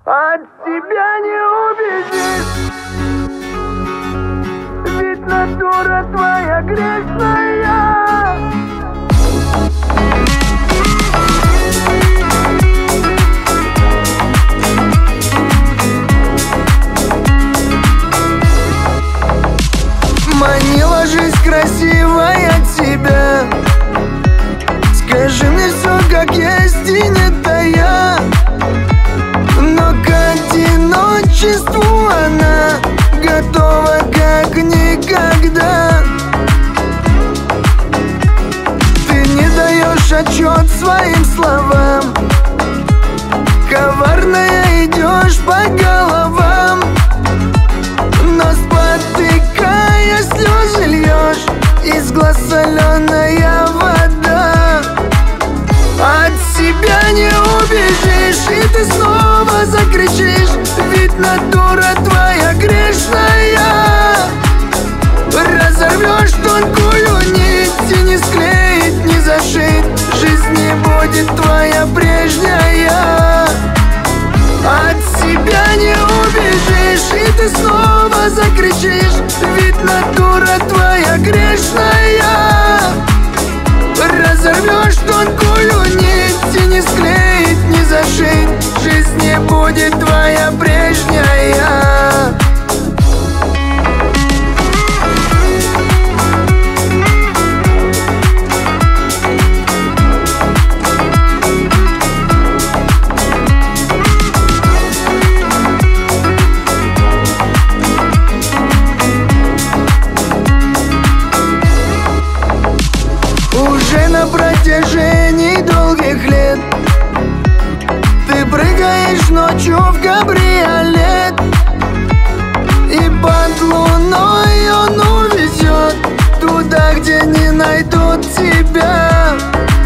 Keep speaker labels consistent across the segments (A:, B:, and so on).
A: От себя не убежишь, ведь натура твоя грешная. Манила жизнь красивая от тебя. Скажи мне все как есть и не тая. Но к одиночеству она готова как никогда. Ты не даешь отчет своим словам, коварная идешь по головам. Но спотыкая слезы льешь, из глаз соленая вода. От себя не убежишь, и ты снова закричишь, ведь натура твоя грешная. Разорвешь тонкую нить и не склеить, не зашить, жизнь не будет твоя прежняя. От себя не убежишь, и ты снова закричишь, ведь натура твоя грешная. Разорвешь тонкую нить и не склеить, не зашить, жизнь не будет твоя прежняя. Уже на протяжении долгих лет ты прыгаешь ночью в кабриолет, и под луной он увезет туда, где не найдут тебя.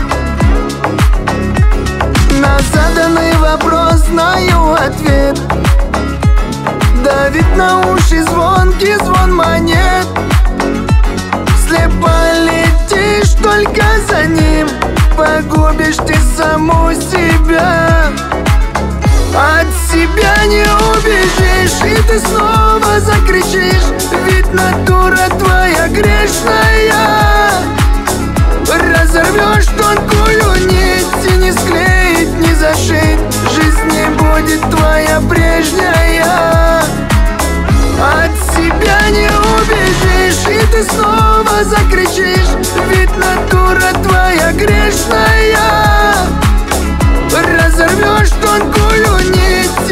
A: На заданный вопрос знаю ответ, давит на уши звонкий звон монет. Слепо летишь, только за ним погубишь ты саму себя. От себя не убежишь, и ты снова закричишь, ведь натура твоя грешная. Разорвешь тонкую нить и не склеить, не зашить, жизнь не будет твоя прежняя. От себя не убежишь, и ты снова закричишь, ведь натура твоя грешная. Разорвешь тонкую нить